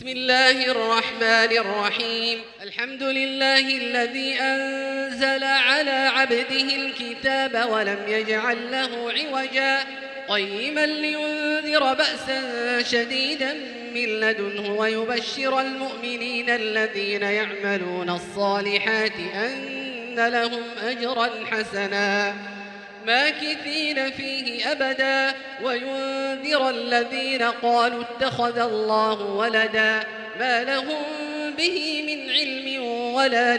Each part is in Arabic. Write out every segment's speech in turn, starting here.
بسم الله الرحمن الرحيم. الحمد لله الذي أنزل على عبده الكتاب ولم يجعل له عوجا قيما لينذر بأسا شديدا من لدنه ويبشر المؤمنين الذين يعملون الصالحات أن لهم أجرا حسنا ماكثين فيه أبدا وينذر الذين قالوا اتخذ الله ولدا ما لهم به من علم ولا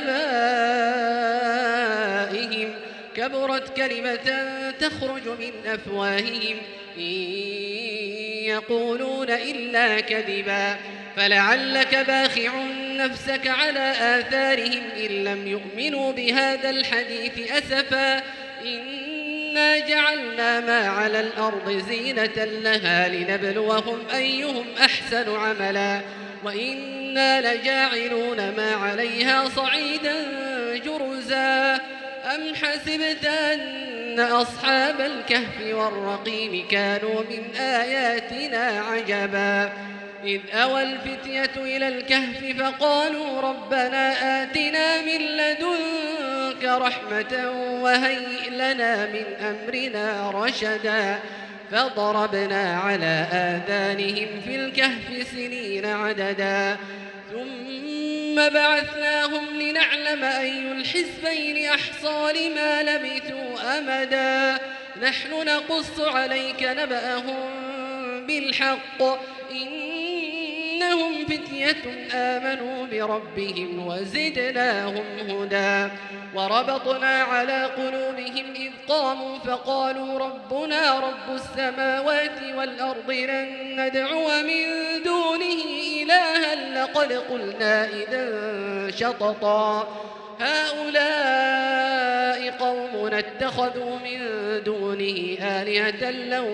لآبائهم كبرت كلمة تخرج من أفواههم إن يقولون إلا كذبا فلعلك باخع نفسك على آثارهم إن لم يؤمنوا بهذا الحديث أسفا إنا جعلنا ما على الأرض زينة لها لنبلوهم أيهم أحسن عملا وإنا لجاعلون ما عليها صعيدا جرزا أم حسبت أن أصحاب الكهف والرقيم كانوا من آياتنا عجبا إذ أوى الفتية إلى الكهف فقالوا ربنا آتنا من لدنك رحمة وهيئ لنا من أمرنا رشدا فضربنا على آذانهم في الكهف سنين عددا ثم بعثناهم لنعلم أي الحزبين أحصى لما لبثوا أمدا نحن نقص عليك نبأهم بالحق إنهم فتية آمنوا بربهم وزدناهم هدى وربطنا على قلوبهم إذ قاموا فقالوا ربنا رب السماوات والأرض لن ندعو من دونه إلها لقد قلنا إذا شططا هؤلاء قومنا اتخذوا من دونه آلهة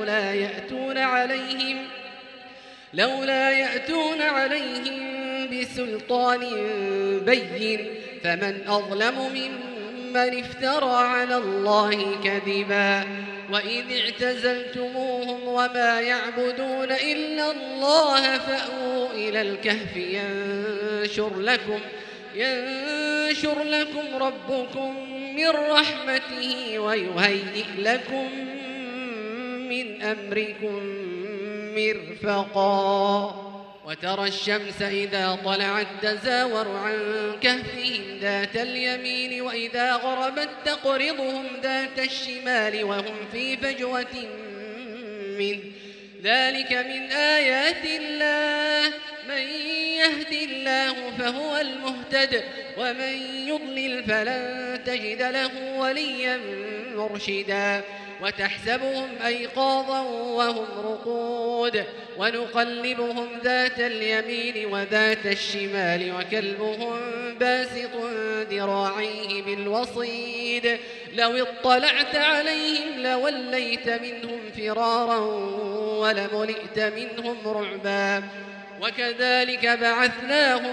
لولا يأتون عليهم بسلطان بين فمن أظلم ممن افترى على الله كذبا وإذ اعتزلتموهم وما يعبدون إلا الله فأووا إلى الكهف ينشر لكم ربكم من رحمته ويهيئ لكم من أمركم مرفقا وترى الشمس إذا طلعت تزاور عن كهفهم ذات اليمين وإذا غربت تقرضهم ذات الشمال وهم في فجوة منه ذلك من آيات الله من يهد الله فهو المهتد ومن يضلل فلن تجد له وليا مرشدا وتحسبهم أيقاظا وهم رقود ونقلبهم ذات اليمين وذات الشمال وكلبهم باسط ذراعيه بالوصيد لو اطلعت عليهم لوليت منهم فرارا ولملئت منهم رعبا وكذلك بعثناهم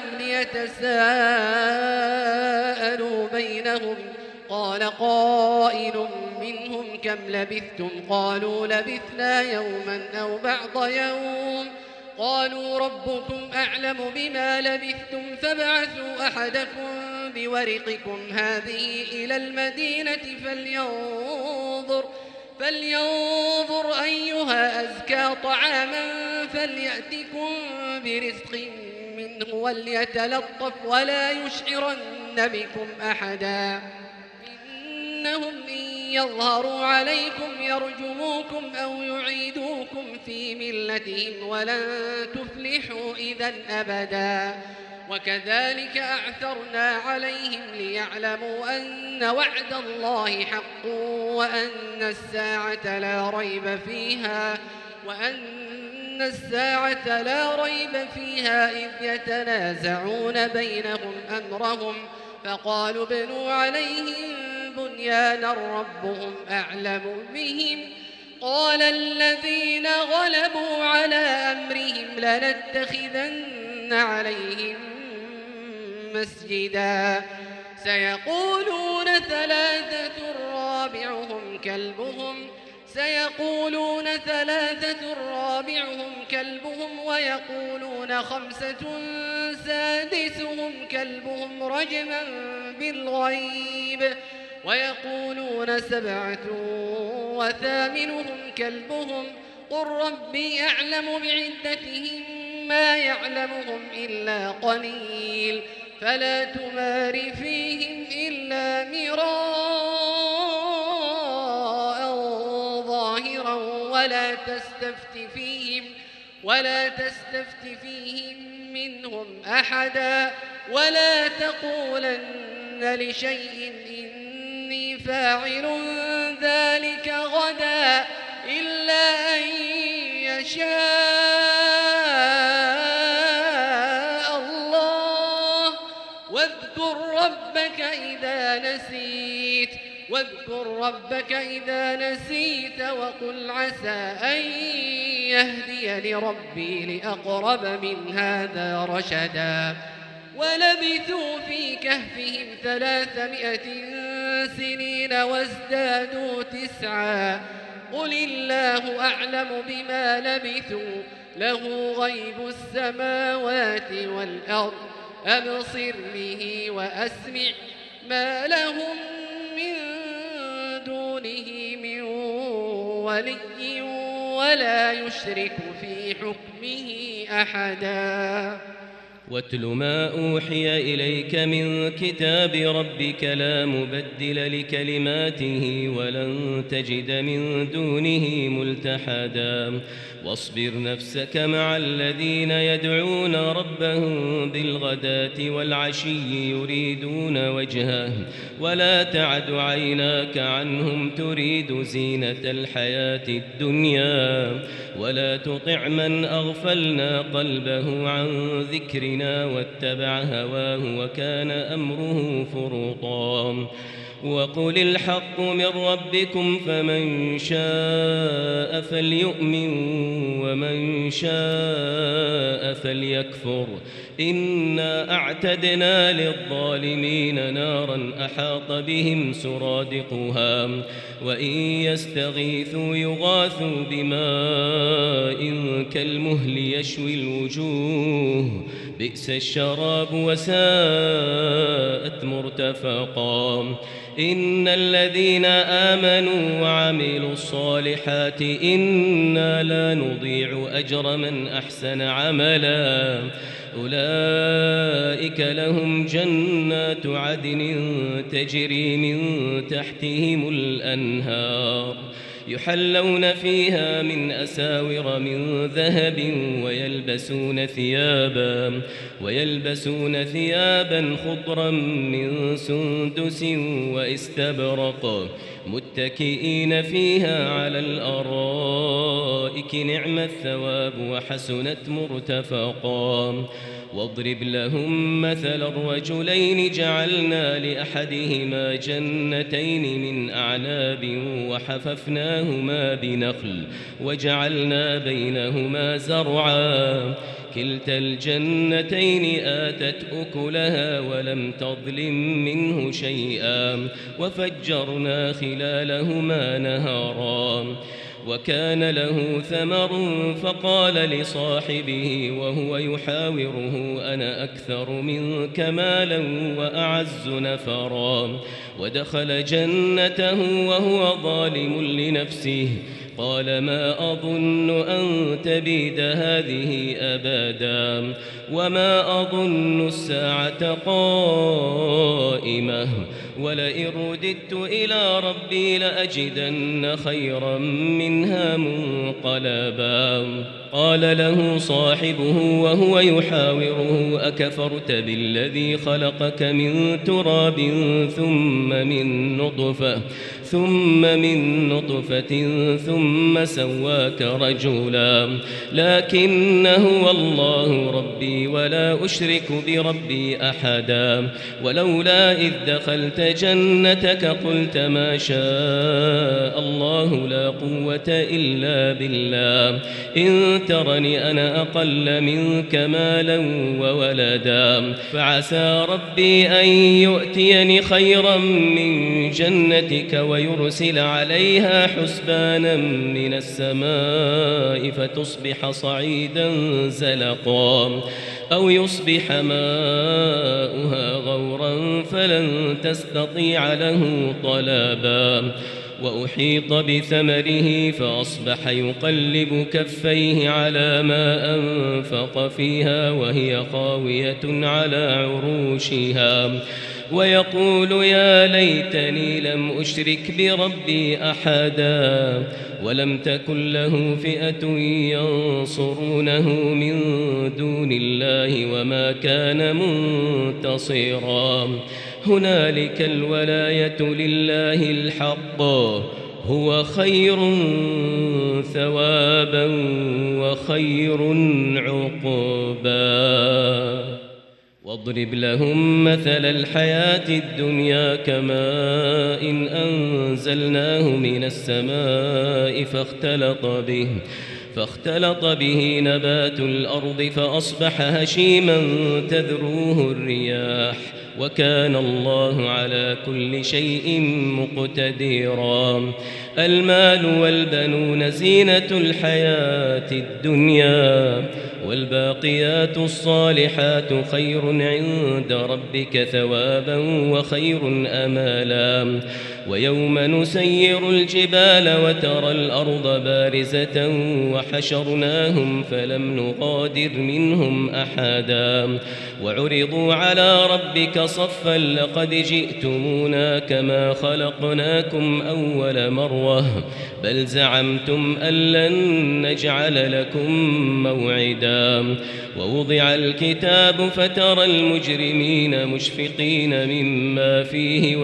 ليتساءلوا بينهم قال قائل منهم كم لبثتم قالوا لبثنا يوما أو بعض يوم قالوا ربكم أعلم بما لبثتم فابعثوا أحدكم بورقكم هذه إلى المدينة فلينظر أيها أزكى طعاما فليأتكم برزق منه وليتلطف ولا يشعرن بكم أحدا إنهم إن يظهروا عليكم يرجموكم أو يعيدوكم في ملتهم ولن تفلحوا إذا أبدا وكذلك أعثرنا عليهم ليعلموا أن وعد الله حق وأن الساعة لا ريب فيها إذ يتنازعون بينهم أمرهم فقالوا ابنوا عليهم بنيانا ربهم أعلم بهم قال الذين غلبوا على أمرهم لنتخذن عليهم مسجدا سيقولون ثلاثة رابعهم كلبهم سيقولون ثلاثة رابعهم كلبهم ويقولون خمسة سادسهم كلبهم رجما بالغيب ويقولون سبعة وثامنهم كلبهم قل ربي أعلم بعدتهم ما يعلمهم إلا قليل فلا تمار فيهم إلا مراء ظاهرا ولا تستفت فيهم منهم أحدا ولا تقولن لشيء إني فاعل ذلك غدا إلا أن يشاء الله واذكر ربك إذا نسيت وقل عسى أن يهدي لربي لأقرب من هذا رشدا ولبثوا في كهفهم 300 سنين وازدادوا 9 قل الله أعلم بما لبثوا له غيب السماوات والأرض أبصر به وأسمع ما لهم من دونه من ولي ولا يشرك في حكمه أحدا واتل ما أوحي إليك من كتاب ربك لا مبدل لكلماته ولن تجد من دونه ملتحدا واصبر نفسك مع الذين يدعون ربهم بالغداة والعشي يريدون وجهه ولا تعد عيناك عنهم تريد زينة الحياة الدنيا ولا تطع من أغفلنا قلبه عن ذكرنا واتبع هواه وكان أمره فرطا وقل الحق من ربكم فمن شاء فليؤمن ومن شاء فليكفر إنا أعتدنا للظالمين نارا أحاط بهم سرادقها وإن يستغيثوا يغاثوا بماء كالمهل يشوي الوجوه بئس الشراب وساءت مرتفقا إن الذين آمنوا وعملوا الصالحات إنا لا نضيع أجر من أحسن عملا أولئك لهم جنات عدن تجري من تحتهم الأنهار يحلون فيها من أساور من ذهب ويلبسون ثيابا خضرا من سندس واستبرق متكئين فيها على الأرائك نعم الثواب وحسنت مرتفقا واضرب لهم مثل الرجلين جعلنا لأحدهما جنتين من أعناب وحففناهما بنخل وجعلنا بينهما زرعا كلتا الجنتين آتت أكلها ولم تظلم منه شيئا وفجرنا خلالهما نهرا وكان له ثمر فقال لصاحبه وهو يحاوره أنا أكثر منك مالا وأعز نفرا ودخل جنته وهو ظالم لنفسه قال ما أظن أن تبيد هذه أبدا وما أظن الساعة قائمة ولئن رددت إلى ربي لأجدن خيرا منها منقلبا قال له صاحبه وهو يحاوره أكفرت بالذي خلقك من تراب ثم من نطفة ثم سواك رجلا لكن هو الله ربي ولا أشرك بربي أحدا ولولا إذ دخلت جنتك قلت ما شاء الله لا قوة إلا بالله إن ترني أنا أقل منك مالا وولدا فعسى ربي أن يؤتيني خيرا من جنتك ويرسل عليها حسبانا من السماء فتصبح صعيدا زلقا أو يصبح ماؤها غورا فلن تستطيع له طلبا وأحيط بثمره فأصبح يقلب كفيه على ما أنفق فيها وهي خاوية على عروشها ويقول يا ليتني لم أشرك بربي أحدا ولم تكن له فئة ينصرونه من دون الله وما كان منتصرا هنالك الولاية لله الحق هو خير ثوابا وخير عقبا واضرب لهم مثل الحياة الدنيا كماء إن أنزلناه من السماء فاختلط به نبات الأرض فأصبح هشيما تذروه الرياح وكان الله على كل شيء مقتدرا المال والبنون زينة الحياة الدنيا والباقيات الصالحات خير عند ربك ثوابا وخير أمالا ويوم نسير الجبال وترى الأرض بارزة وحشرناهم فلم نغادر منهم أحدا وعرضوا على ربك صفا لقد جئتمونا كما خلقناكم أول مرة بل زعمتم أن لن نجعل لكم موعدا ووضع الكتاب فترى المجرمين مشفقين مما فيه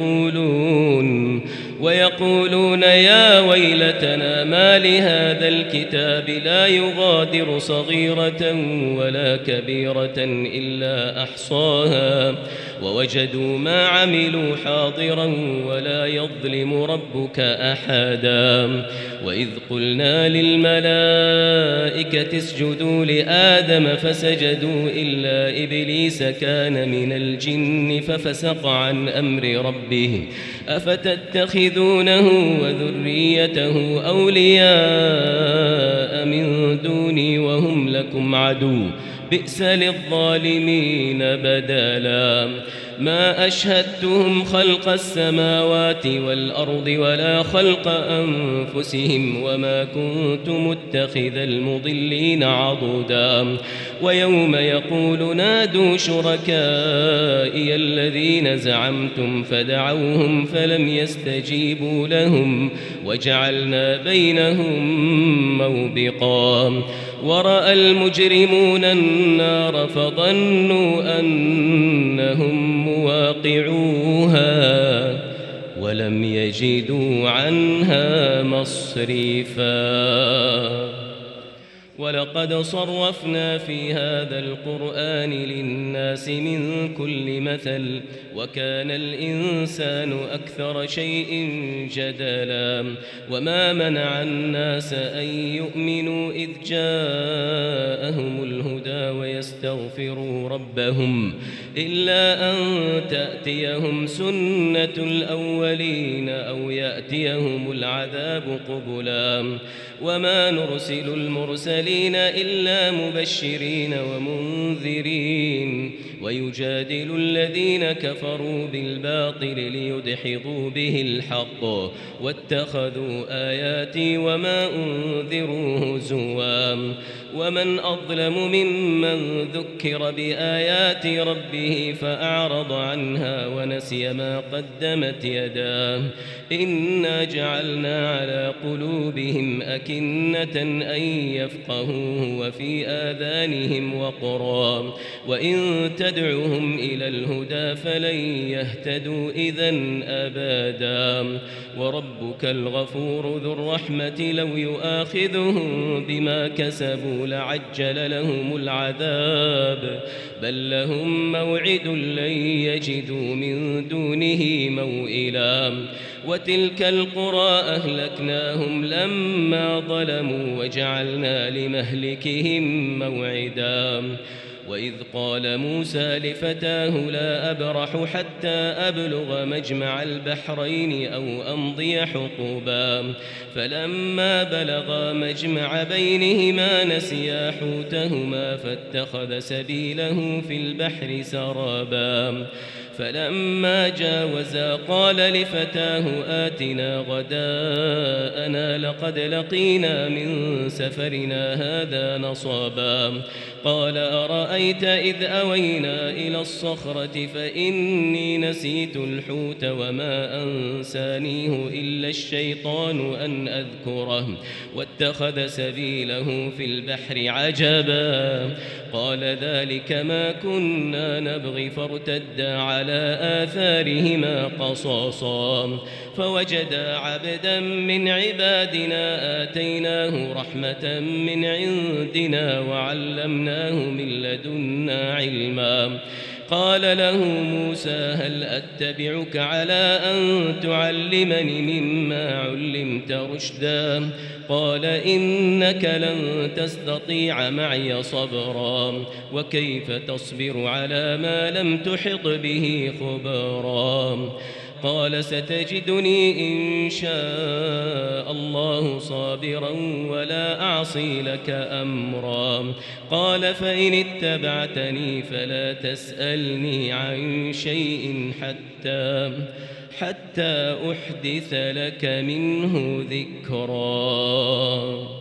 ويقولون يا ويلتنا ما لهذا الكتاب لا يغادر صغيرة ولا كبيرة إلا أحصاها ووجدوا ما عملوا حاضرا ولا يظلم ربك أحدا وإذ قلنا للملائكة اسجدوا لآدم فسجدوا إلا إبليس كان من الجن ففسق عن أمر ربه أفتتخذونه وذريته أولياء من دوني وهم لكم عدو بئس للظالمين بدلا ما أشهدتهم خلق السماوات والأرض ولا خلق أنفسهم وما كنت متخذ المضلين عضدا ويوم يقول نادوا شركائي الذين زعمتم فدعوهم فلم يستجيبوا لهم وجعلنا بينهم موبقا ورأى المجرمون النار فظنوا أنهم مواقعوها ولم يجدوا عنها مصرفا ولقد صرفنا في هذا القرآن للناس من كل مثل وكان الإنسان أكثر شيء جدلا وما منع الناس أن يؤمنوا إذ جاءهم الهدى ويستغفروا ربهم إلا أن تأتيهم سنة الأولين أو يأتيهم العذاب قبلا وما نرسل المرسلين إلا مبشرين ومنذرين ويجادل الذين كفروا بالباطل ليدحضوا به الحق واتخذوا آياتي وما أنذروا هزوا ومن أظلم ممن ذكر بآيات ربه فأعرض عنها ونسي ما قدمت يداه إنا جعلنا على قلوبهم أكنة أن يفقهوه وفي آذانهم وقرا وإن تدعهم إلى الهدى فلن يهتدوا إذن أبدا. وربك الغفور ذو الرحمة لو يؤاخذهم بما كسبوا لعجل لهم العذاب بل لهم موعد لن يجدوا من دونه موئلا. وتلك القرى أهلكناهم لما ظلموا وجعلنا لمهلكهم موعدا. وإذ قال موسى لفتاه لا أبرح حتى أبلغ مجمع البحرين أو أمضي حقبا فلما بلغا مجمع بينهما نسيا حوتهما فاتخذ سبيله في البحر سرابا فلما جاوزا قال لفتاه آتنا غداءنا لقد لقينا من سفرنا هذا نصبا قال أرأيت إذ أوينا إلى الصخرة فإني نسيت الحوت وما أنسانيه إلا الشيطان أن أذكره واتخذ سبيله في البحر عجبا قال ذلك ما كنا نبغي فارتدا على آثارهما قصصا فوجدا عبدا من عبادنا آتيناه رحمة من عندنا وعلمناه من لدنا علما قال له موسى هل أتبعك على أن تعلمني مما علمت رشدا قال إنك لن تستطيع معي صبرا وكيف تصبر على ما لم تحط به خبرا قال ستجدني إن شاء الله صابرا ولا أعصي لك أمرا قال فإن اتبعتني فلا تسألني عن شيء حتى أحدث لك منه ذكرا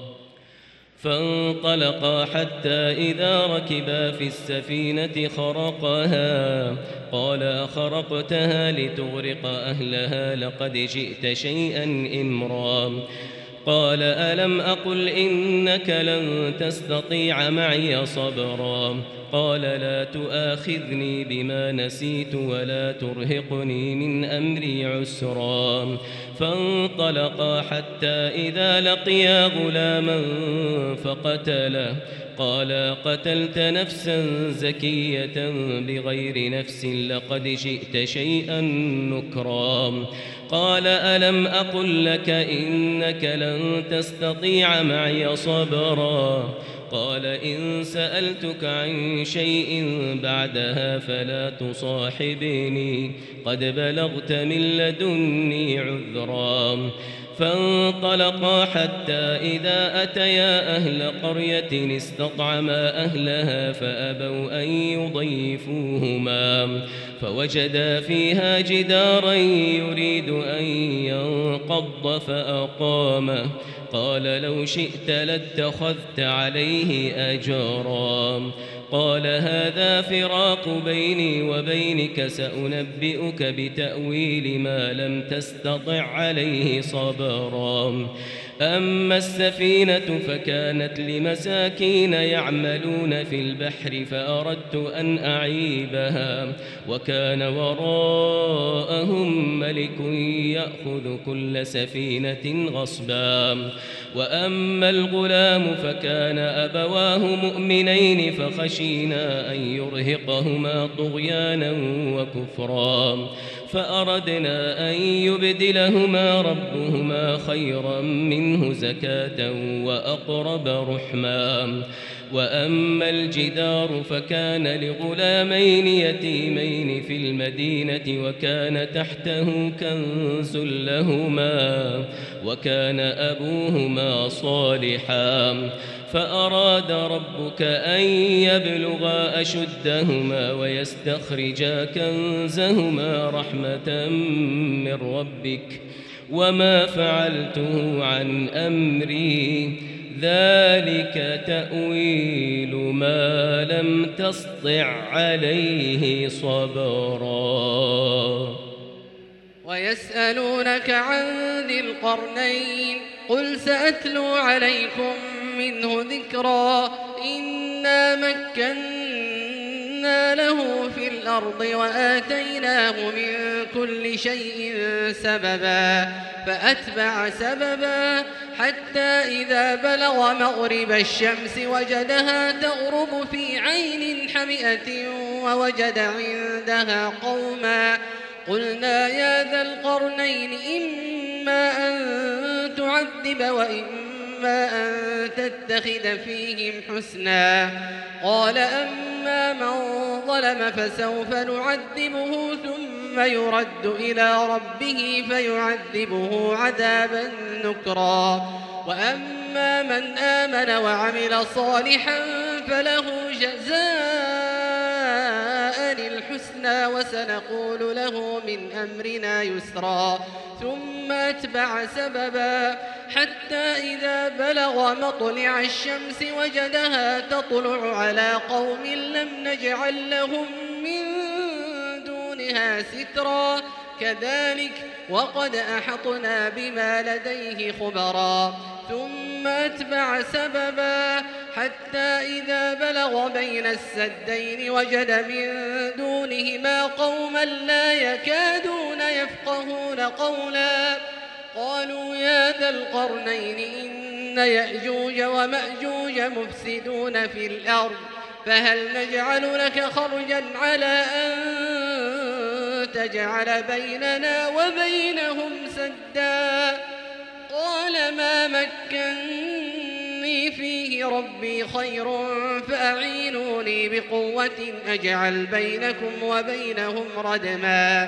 فانطلقا حتى إذا ركبا في السفينة خرقها قال أخرقتها لتغرق أهلها لقد جئت شيئا إمرا قال ألم أقل إنك لن تستطيع معي صبرا قال لا تؤاخذني بما نسيت ولا ترهقني من أمري عسرا فانطلقا حتى إذا لقيا غلاما فقتله قال قتلت نفسا زكية بغير نفس لقد جئت شيئا نكرا قال ألم أقل لك إنك لن تستطيع معي صبرا قال إن سألتك عن شيء بعدها فلا تصاحبني قد بلغت من لدني عذرا فانطلقا حتى إذا أتيا أهل قرية استطعما أهلها فأبوا أن يضيفوهما فوجدا فيها جدارا يريد أن ينقض فأقامه قال لو شئت لاتخذت عليه أجرا قال هذا فراق بيني وبينك سأنبئك بتأويل ما لم تستطع عليه صبرا أما السفينة فكانت لمساكين يعملون في البحر فأردت أن أعيبها وكان وراءهم ملك يأخذ كل سفينة غصبا وأما الغلام فكان أبواه مؤمنين فخشينا أن يرهقهما طغيانا وكفرا فأردنا أن يبدلهما ربهما خيرا منه زكاة وأقرب رحما وأما الجدار فكان لغلامين يتيمين في المدينة وكان تحته كنز لهما وكان أبوهما صالحا فأراد ربك أن يبلغا أشدهما ويستخرجا كنزهما رحمة من ربك وما فعلته عن أمري ذلك تأويل ما لم تسطع عليه صبرا ويسألونك عن ذي القرنين قل سأتلو عليكم منه ذكرا إنا مكنا له له في الأرض وآتيناه من كل شيء سببا فأتبع سببا حتى إذا بلغ مغرب الشمس وجدها تغرب في عين حمئة ووجد عندها قوما قلنا يا ذا القرنين إما أن تعذب وإما أن تتخذ فيهم حسنا قال أما من ظلم فسوف نعذبه ثم يرد إلى ربه فيعذبه عذابا نكرا وأما من آمن وعمل صالحا فله جزاء الحسنى وسنقول له من أمرنا يسرا ثم أتبع سببا حتى إذا بلغ مطلع الشمس وجدها تطلع على قوم لم نجعل لهم من دونها سترا كذلك وقد أحطنا بما لديه خبرا ثم أتبع سببا حتى إذا بلغ بين السدين وجد من دونهما قوما لا يكادون يفقهون قولا قالوا يا ذا القرنين إن يأجوج ومأجوج مفسدون في الأرض فهل نجعل لك خرجا على أن تجعل بيننا وبينهم سدا قال ما مكني فيه ربي خير فأعينوني بقوة أجعل بينكم وبينهم ردما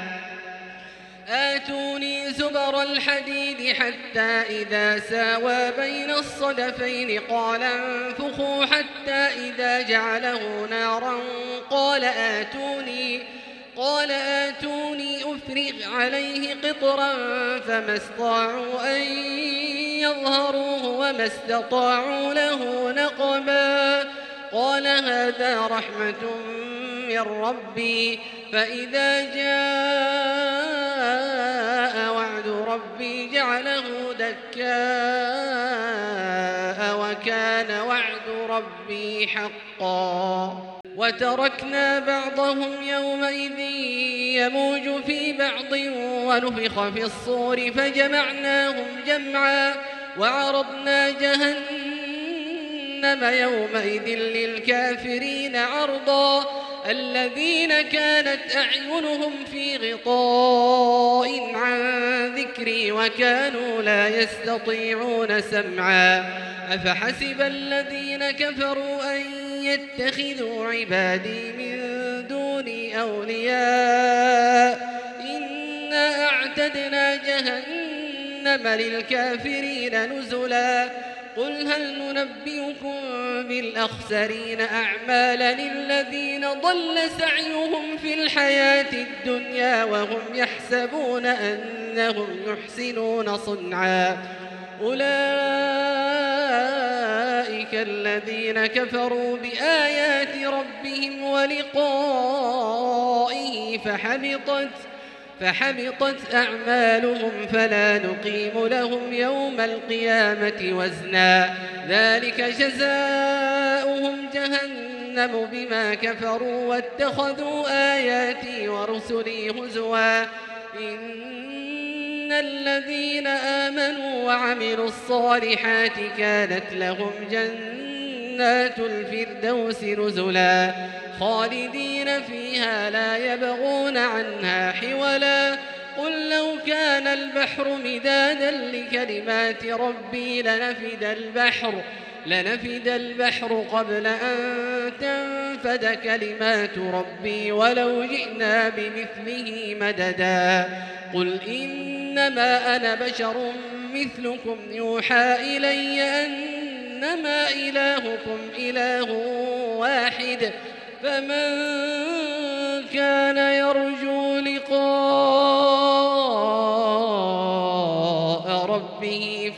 آتوني زبر الحديد حتى إذا ساوى بين الصدفين قال انفخوا حتى إذا جعله نارا قال آتوني أفرغ عليه قطرا فما استطاعوا أن يظهروه وما استطاعوا له نقبا قال هذا رحمة من ربي فإذا جاء وعد ربي جعله دكاء وكان وعد ربي حقا وتركنا بعضهم يومئذ يموج في بعض ونفخ في الصور فجمعناهم جمعا وعرضنا جهنم يومئذ للكافرين عرضا الذين كانت أعينهم في غطاء عن ذكري وكانوا لا يستطيعون سمعا أفحسب الذين كفروا أن يتخذوا عبادي من دوني أولياء إنا أعتدنا جهنم للكافرين نزلا قل هل ننبئكم بالأخسرين أعمالا الذين ضل سعيهم في الحياة الدنيا وهم يحسبون أنهم يحسنون صنعا أولئك الذين كفروا بآيات ربهم ولقائه فحبطت أعمالهم فلا نقيم لهم يوم القيامة وزنا ذلك جزاؤهم جهنم بما كفروا واتخذوا آياتي ورسلي هزوا إن الذين آمنوا وعملوا الصالحات كانت لهم جنات الفردوس نزلا خالدين فيها لا يبغون عنها حولا قل لو كان البحر مدادا لكلمات ربي لنفد البحر قبل أن تنفد كلمات ربي ولو جئنا بمثله مددا قل إنما أنا بشر مثلكم يوحى إلي أنما إلهكم إله واحد فمن كان يرجو لقاء ربه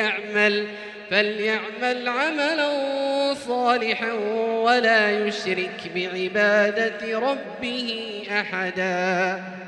فليعمل عملا صالحا ولا يشرك بعبادة ربه أحدا.